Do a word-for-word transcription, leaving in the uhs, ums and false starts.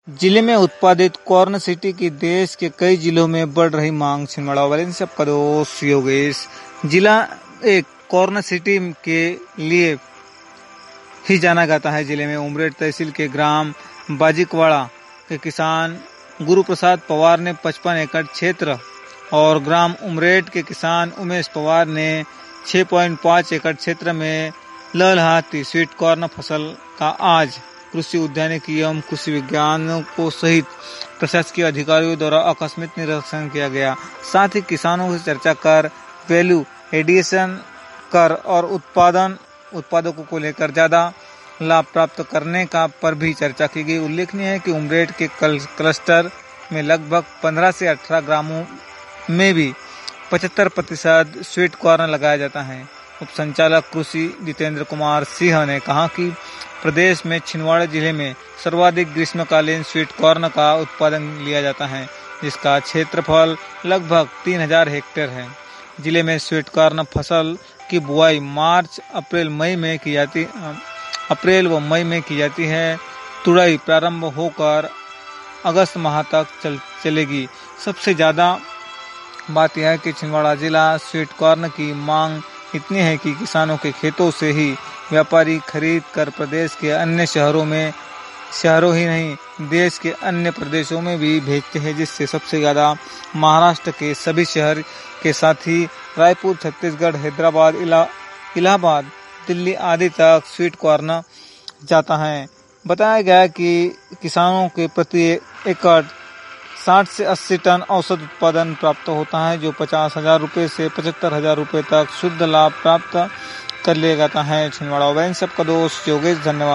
जिले में उत्पादित कॉर्न सिटी की देश के कई जिलों में बढ़ रही मांग। छिंदवाड़ा वाले सबका दोस्त योगेश। जिला एक कॉर्न सिटी के लिए ही जाना जाता है। जिले में उमरेड तहसील के ग्राम बाजिकवाड़ा के किसान गुरु प्रसाद पवार ने पचपन एकड़ क्षेत्र और ग्राम उमरेड के किसान उमेश पवार ने छह पॉइंट पाँच एकड़ क्षेत्र में लहलहाती स्वीट कॉर्न फसल का आज कृषि उद्यानिकी एवं कृषि विज्ञानों को सहित प्रशासकीय अधिकारियों द्वारा आकस्मिक निरीक्षण किया गया। साथ ही किसानों से चर्चा कर वैल्यू एडिशन कर और उत्पादन उत्पादकों को लेकर ज्यादा लाभ प्राप्त करने का पर भी चर्चा की गई। उल्लेखनीय है कि उमरेड के क्लस्टर में लगभग पंद्रह से अठारह ग्रामों में भी पचहत्तर प्रतिशत स्वीट कॉर्न लगाया जाता है। उप संचालक कृषि जितेंद्र कुमार सिंह ने कहा कि प्रदेश में छिंदवाड़ा जिले में सर्वाधिक ग्रीष्मकालीन स्वीट कॉर्न का उत्पादन लिया जाता है, जिसका क्षेत्रफल लगभग तीन हजार हेक्टेयर है। जिले में स्वीट कॉर्न फसल की बुआई मार्च अप्रैल मई में की जाती अप्रैल व मई में की जाती है। तुड़ाई प्रारंभ होकर अगस्त माह तक चल, चलेगी। सबसे ज्यादा बात यह है कि छिंदवाड़ा जिला स्वीट कॉर्न की मांग इतनी है कि किसानों के खेतों से ही व्यापारी खरीद कर प्रदेश के अन्य शहरों में शहरों ही नहीं देश के अन्य प्रदेशों में भी भेजते हैं, जिससे सबसे ज्यादा महाराष्ट्र के सभी शहर के साथ ही रायपुर, छत्तीसगढ़, हैदराबाद, इला, इलाहाबाद, दिल्ली आदि तक स्वीट कॉर्न जाता है। बताया गया कि किसानों के प्रति एकड़ साठ से अस्सी टन औसत उत्पादन प्राप्त होता है, जो पचास हजार रुपये से पचहत्तर हजार रुपये तक शुद्ध लाभ प्राप्त कर लिया जाता है। छिंदवाड़ा वैन सबका दोस्त योगेश। धन्यवाद।